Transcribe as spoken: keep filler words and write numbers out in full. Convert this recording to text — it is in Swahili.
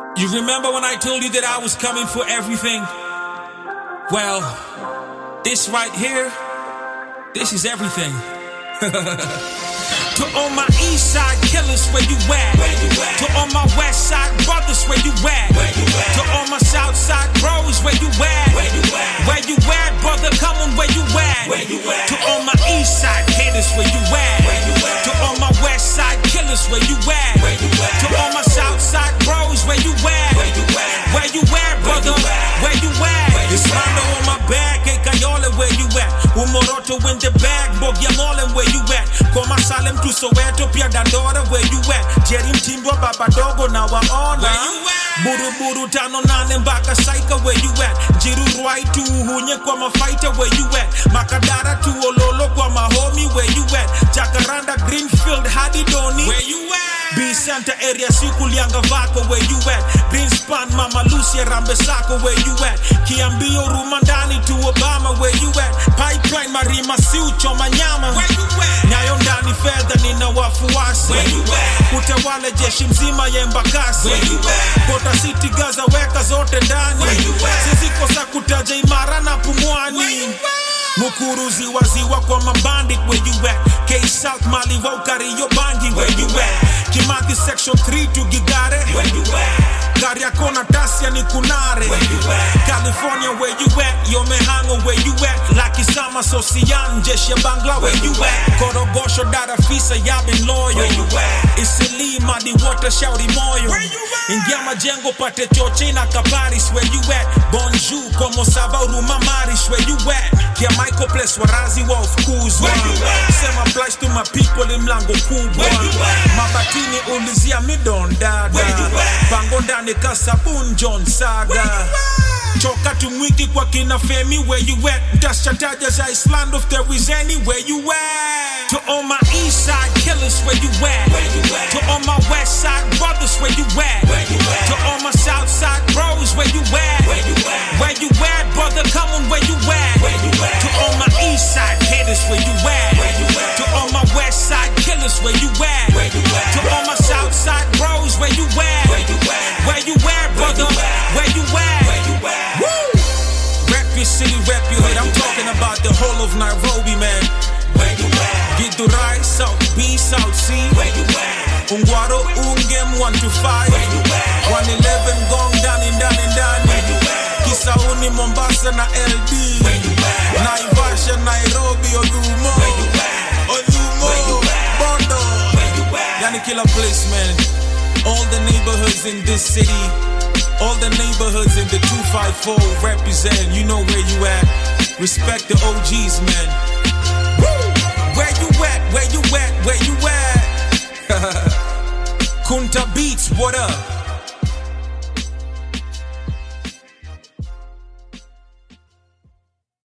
You remember when I told you that I was coming for everything? Well, this right here, this is everything. To all my east side killers, where you at? Where you at? To all my west side brothers, where you at? Where you at? To all my south side bros, where you at? Where you at? Where you at, brother? Come on, where you at? Where you at? To all my east side haters, where you at? Where you at? To all my west side killers, where you at? Where you at? To all my south side bros, where you at? Where you at? Where you at, brother? Where you at? Where you at? Where you It's at? Mando on my back, hey Kayole, where you at? Umoroto in the bag, Bogyamole, where you at? Koma Salem to Soweto, Pia Dandora, where you at? Jerry Timbo, Baba Dogo, now I'm on. Where you at? Buru Buru Tano Nane Mbaka Saika, where you at? Jiru Rwai to Hunye Kwama Fighter, where you at? Makadara to Ololo Kwama Homie, where you at? Jacaranda Greenfield, Hadi Doni, Where you at? B Center area Sikulianga Vako, where you at? Greenspan Mama Lucia Rambesako, where you at? Kiambio Rumandani to Obama, where you at? Pipeline Marima Siucho Manyama, Where you at? Nyayo ndani fedha nina wafuasi. Where you at? Utawale jeshi mzima ya Embakasi. Where you at? Kota City Gaza weka zote ndani. Where you at? Sisi kosa kutaja Imara na Pumwani. Where you at? Mukuru ziwa ziwa kwa mabandit, where you at? K-South Mali Vokari yo bangi, where you at? Kimathi section three to Gigare, Where you at? Kariakona Tasia ni Kunare, Where you at? California, where you at? Yo Mehango, where you at? Lucky Sama Sosian, Jeshi ya Bangla, where you at? Korogosho Dada Fisa, Yabin Loyo, Where you at? Isili Madi Water Shauri Moyo, Where you at? Ingiama Jengo Pate Choche na Kaparis, where you at? Bonjour, Como Sava Uruma Maris, where you at? Kia Michael Place Warazi wa of Kuzwa, Where you at? Sema applies to my people in Mlango Kubwa, Where you at? Mabatini ulizia midon dada, Where you at? Pango ndani Kasabun John Saga, Where you at? Choka tumwiki kwa kina Femi, where you at? Mtashataja za Island if there is any, where you at? To all my east side killers, where you at? Where you at? To all my west side brothers, where you at? Where you at? To all my south side bros, where you at? Where you at? Where you at, brother? Come on, where you at? Where you at? To all my east side haters, where you at? Where you at? To all my west side killers, where you at? Where you at? To all my south side bros, where you at? Where you at? Where you at, brother? you at? Where you at? Where you at? Woo! Rep your city, rep your hood. I'm talking about the whole of Nairobi, man. Where you at? Githurai, South B, South C. Where you at? Ungwaro, Ungem, one to five. Where you at? one eleven, Gong, Dani, Dani, Dani. Where you at? Kisauni, Mombasa, na L D. Where you at? Naivasha, Nairobi, Olumo. Where you at? Olumo, Where you at? Bondo. Where you at? Yani killer place, man. All the neighborhoods in this city, all the neighborhoods in the two five four represent. You know where you at. Respect the O Gs, man. Woo! Where you at? Where you at? Where you at? Kunta Beats, what up?